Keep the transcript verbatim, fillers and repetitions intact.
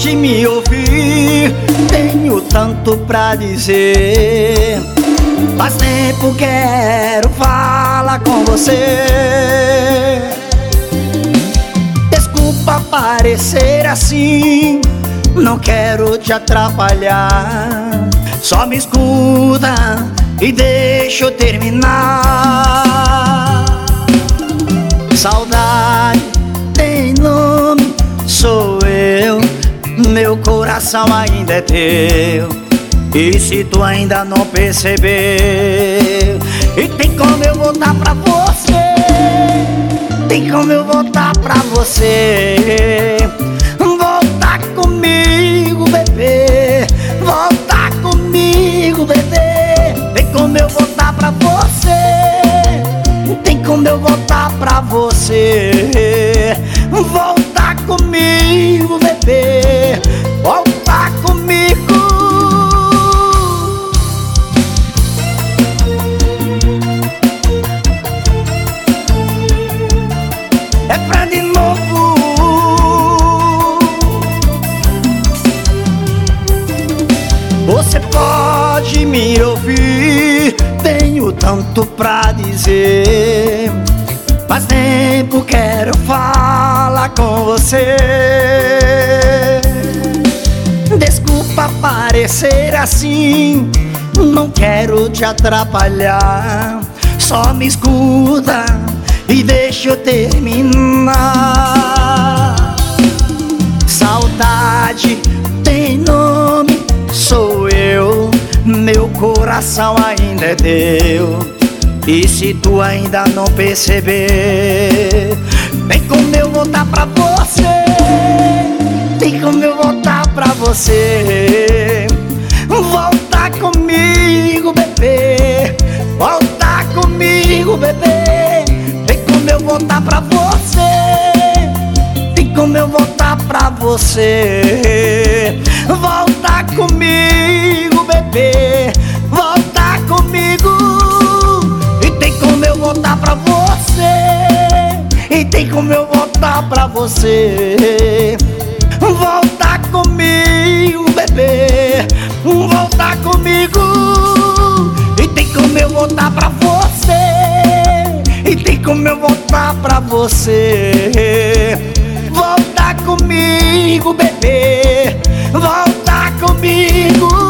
pode me ouvir, tenho tanto pra dizer. Faz tempo quero falar com você. Desculpa parecer assim, não quero te atrapalhar. Só me escuta e deixa eu terminar. Saudade tem nome, sou eu, meu coração ainda é teu. E se tu ainda não percebeu, e tem como eu voltar pra você, tem como eu voltar pra você. Voltar comigo, bebê, voltar comigo, bebê. Tem como eu voltar pra você, tem como eu voltar pra você. Voltar comigo, bebê, voltar comigo. É pra de novo. Você pode me ouvir, tenho tanto pra dizer. Faz tempo quero falar com você. Desculpa parecer assim, não quero te atrapalhar. Só me escuta e deixa eu terminar. Saudade tem nome, sou eu, meu coração ainda é teu. E se tu ainda não perceber, tem como eu voltar pra você, tem como eu voltar pra você. Voltar comigo, bebê, voltar comigo, bebê. Tem como eu voltar pra você, tem como eu voltar pra você. Voltar comigo, bebê, voltar comigo. E tem como eu voltar pra você, e tem como eu voltar pra você. Voltar comigo, bebê, voltar comigo. E tem como eu voltar pra você, e tem como eu voltar pra você. Voltar comigo, bebê, voltar comigo.